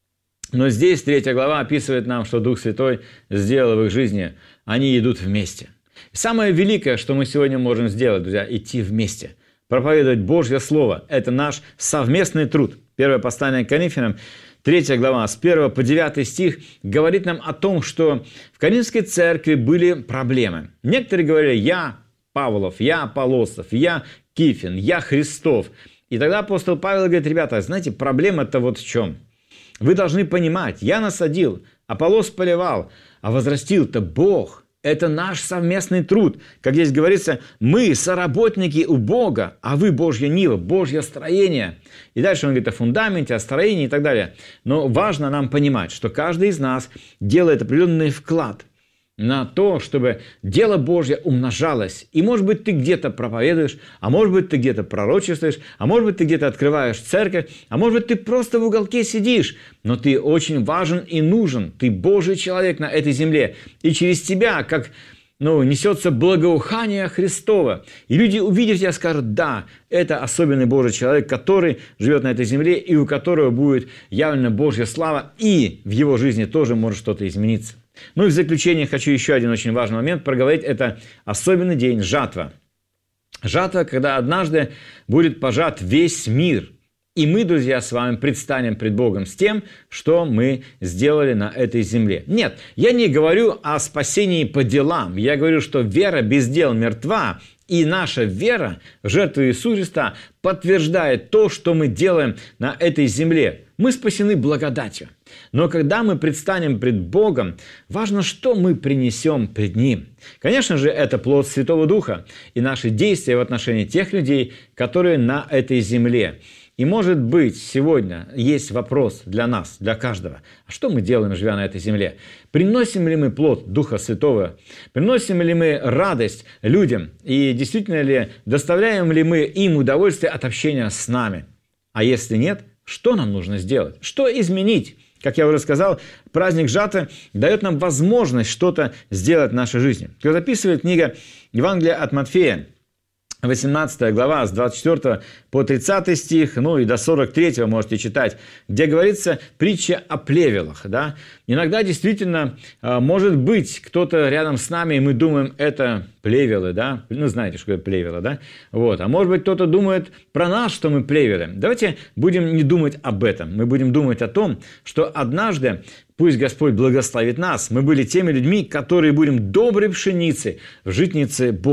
но здесь третья глава описывает нам, что Дух Святой сделал в их жизни, они идут вместе. Самое великое, что мы сегодня можем сделать, друзья, идти вместе. Проповедовать Божье Слово – это наш совместный труд. Первое послание к Коринфянам, третья глава, с первого по девятый стих, говорит нам о том, что в Коринфской церкви были проблемы. Некоторые говорили: «Я Павлов, я Аполлосов, я Кифин, я Христов». И тогда апостол Павел говорит: ребята, знаете, проблема-то вот в чем. Вы должны понимать, я насадил, Аполлос поливал, а возрастил-то Бог. Это наш совместный труд. Как здесь говорится, мы соработники у Бога, а вы Божья нива, Божье строение. И дальше он говорит о фундаменте, о строении и так далее. Но важно нам понимать, что каждый из нас делает определенный вклад на то, чтобы дело Божье умножалось. И, может быть, ты где-то проповедуешь, а может быть, ты где-то пророчествуешь, а может быть, ты где-то открываешь церковь, а может быть, ты просто в уголке сидишь, но ты очень важен и нужен. Ты Божий человек на этой земле. И через тебя, как ну, несется благоухание Христова. И люди, увидев тебя, скажут: да, это особенный Божий человек, который живет на этой земле, и у которого будет явлена Божья слава, и в его жизни тоже может что-то измениться. Ну и в заключение хочу еще один очень важный момент проговорить. Это особенный день — жатва. Жатва, когда однажды будет пожат весь мир. И мы, друзья, с вами предстанем пред Богом с тем, что мы сделали на этой земле. Нет, я не говорю о спасении по делам. Я говорю, что вера без дел мертва. И наша вера в жертву Иисуса Христа подтверждает то, что мы делаем на этой земле. Мы спасены благодатью. Но когда мы предстанем пред Богом, важно, что мы принесем пред Ним. Конечно же, это плод Святого Духа и наши действия в отношении тех людей, которые на этой земле. И, может быть, сегодня есть вопрос для нас, для каждого. А что мы делаем, живя на этой земле? Приносим ли мы плод Духа Святого? Приносим ли мы радость людям? И действительно ли доставляем ли мы им удовольствие от общения с нами? А если нет, что нам нужно сделать? Что изменить? Как я уже сказал, праздник жатвы дает нам возможность что-то сделать в нашей жизни. Как записывает книга Евангелия от Матфея, восемнадцатая глава, с двадцать четвёртого по тридцатый стих, ну и до сорок третьего можете читать, где говорится притча о плевелах. Да? Иногда действительно может быть кто-то рядом с нами, и мы думаем, это плевелы, да? Ну, знаете, что это плевелы, да? Вот. А может быть, кто-то думает про нас, что мы плевелы. Давайте будем не думать об этом. Мы будем думать о том, что однажды, пусть Господь благословит нас, мы были теми людьми, которые будем доброй пшеницей в житнице Божией.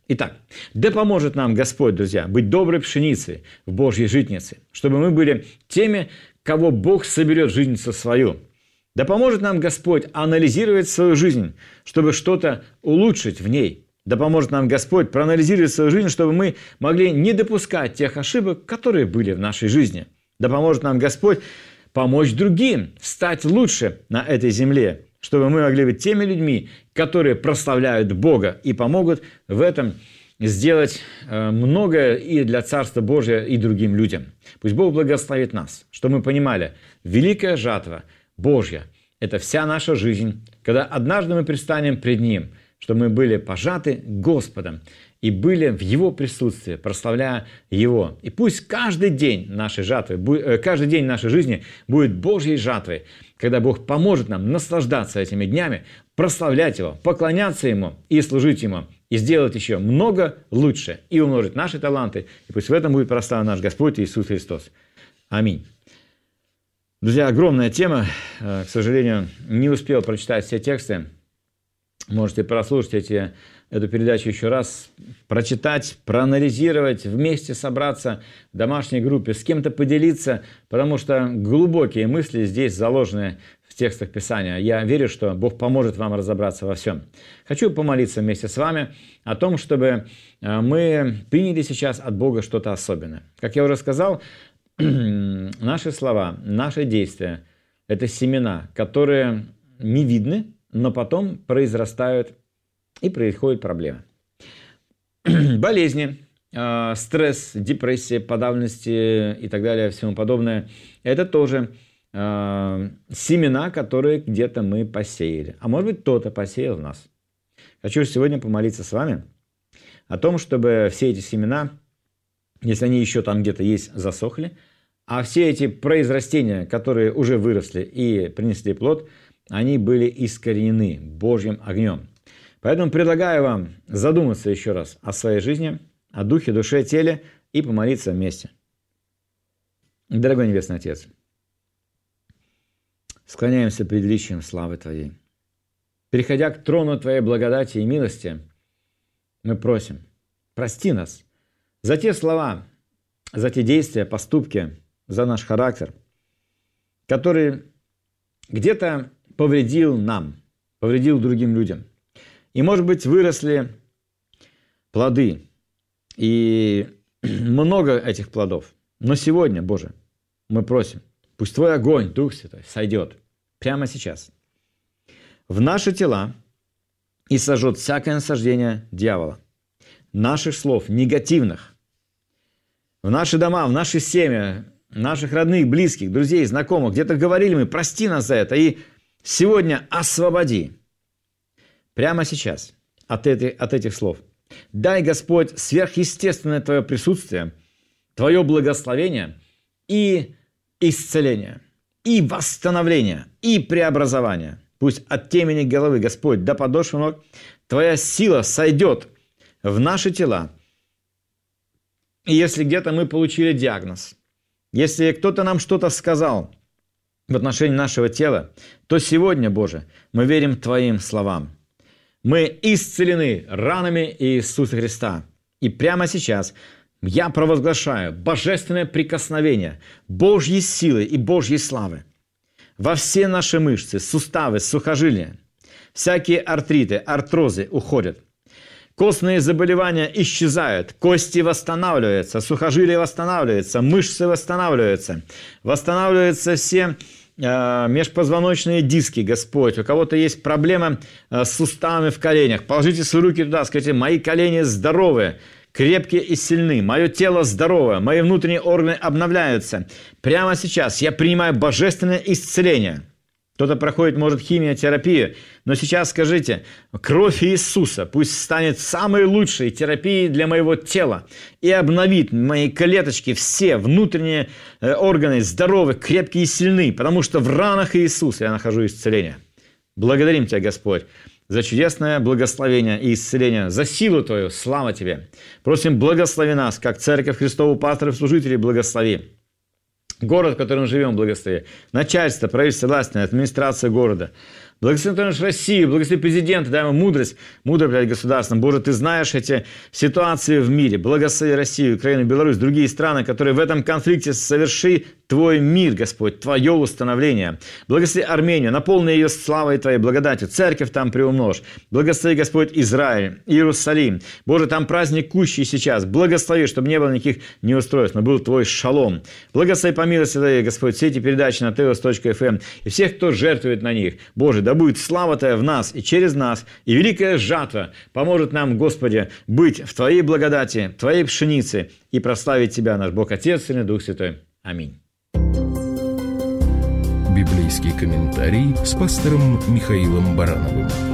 Итак, да поможет нам Господь, друзья, быть доброй пшеницей в Божьей житнице, чтобы мы были теми, кого Бог соберет в житницу свою. Да поможет нам Господь анализировать свою жизнь, чтобы что-то улучшить в ней. Да поможет нам Господь проанализировать свою жизнь, чтобы мы могли не допускать тех ошибок, которые были в нашей жизни. Да поможет нам Господь помочь другим стать лучше на этой земле, чтобы мы могли быть теми людьми, которые прославляют Бога и помогут в этом сделать многое и для Царства Божия, и другим людям. Пусть Бог благословит нас, чтобы мы понимали, великая жатва Божья – это вся наша жизнь, когда однажды мы предстанем пред Ним, чтобы мы были пожаты Господом и были в Его присутствии, прославляя Его. И пусть каждый день нашей жатвы, каждый день нашей жизни будет Божьей жатвой, когда Бог поможет нам наслаждаться этими днями, прославлять Его, поклоняться Ему и служить Ему, и сделать еще много лучше, и умножить наши таланты. И пусть в этом будет прославлен наш Господь Иисус Христос. Аминь. Друзья, огромная тема. К сожалению, не успел прочитать все тексты. Можете прослушать эти, эту передачу еще раз, прочитать, проанализировать, вместе собраться в домашней группе, с кем-то поделиться, потому что глубокие мысли здесь заложены в текстах Писания. Я верю, что Бог поможет вам разобраться во всем. Хочу помолиться вместе с вами о том, чтобы мы приняли сейчас от Бога что-то особенное. Как я уже сказал, наши слова, наши действия – это семена, которые не видны, но потом произрастают и происходят проблемы. Болезни, э, стресс, депрессия, подавленности и так далее, всему подобное – это тоже э, семена, которые где-то мы посеяли. А может быть, кто-то посеял в нас. Хочу сегодня помолиться с вами о том, чтобы все эти семена, если они еще там где-то есть, засохли, а все эти произрастения, которые уже выросли и принесли плод, они были искоренены Божьим огнем. Поэтому предлагаю вам задуматься еще раз о своей жизни, о духе, душе, теле и помолиться вместе. Дорогой Небесный Отец, склоняемся пред величием славы Твоей. Переходя к трону Твоей благодати и милости, мы просим, прости нас за те слова, за те действия, поступки, за наш характер, который где-то повредил нам, повредил другим людям. И, может быть, выросли плоды, и много этих плодов. Но сегодня, Боже, мы просим, пусть Твой огонь, Дух Святой, сойдет прямо сейчас в наши тела и сожжет всякое насаждение дьявола, наших слов негативных, в наши дома, в наши семьи, наших родных, близких, друзей, знакомых. Где-то говорили мы, прости нас за это, и сегодня освободи. Прямо сейчас от, этой, от этих слов. Дай, Господь, сверхъестественное Твое присутствие, Твое благословение и исцеление, и восстановление, и преобразование. Пусть от темени головы, Господь, до подошвы ног Твоя сила сойдет в наши тела. И если где-то мы получили диагноз, если кто-то нам что-то сказал в отношении нашего тела, то сегодня, Боже, мы верим Твоим словам. Мы исцелены ранами Иисуса Христа. И прямо сейчас я провозглашаю божественное прикосновение Божьей силы и Божьей славы во все наши мышцы, суставы, сухожилия. Всякие артриты, артрозы уходят. Костные заболевания исчезают, кости восстанавливаются, сухожилия восстанавливаются, мышцы восстанавливаются, восстанавливаются все э, межпозвоночные диски, Господь. У кого-то есть проблема э, с суставами в коленях. Положите свои руки туда, скажите, мои колени здоровые, крепкие и сильны, мое тело здоровое, мои внутренние органы обновляются. Прямо сейчас я принимаю божественное исцеление. Кто-то проходит, может, химиотерапию, но сейчас скажите, кровь Иисуса пусть станет самой лучшей терапией для моего тела и обновит мои клеточки, все внутренние органы здоровы, крепкие и сильны, потому что в ранах Иисуса я нахожу исцеление. Благодарим Тебя, Господь, за чудесное благословение и исцеление, за силу Твою, слава Тебе. Просим, благослови нас, как Церковь Христову, пасторов, служителей, благослови. Город, в котором живем, благослови. Начальство, правительство, властная администрация города. Благослови нашу Россию, благослови президента, дай ему мудрость, мудро управлять государством. Боже, Ты знаешь эти ситуации в мире. Благослови Россию, Украину, Беларусь, другие страны, которые в этом конфликте. Соверши Твой мир, Господь, Твое установление. Благослови Армению, наполни ее славой Твоей благодатью. Церковь там приумножь. Благослови, Господь, Израиль, Иерусалим. Боже, там праздник кущий сейчас. Благослови, чтобы не было никаких неустройств, но был Твой шалом. Благослови по милости Твоей, Господь, все эти передачи на теос точка эф эм и всех, кто жертвует на них. Боже, да будет слава Твоя в нас и через нас, и великая жатва поможет нам, Господи, быть в Твоей благодати, Твоей пшенице и прославить Тебя, наш Бог, Отец, Сын и Дух Святой. Аминь. Библейский комментарий с пастором Михаилом Барановым.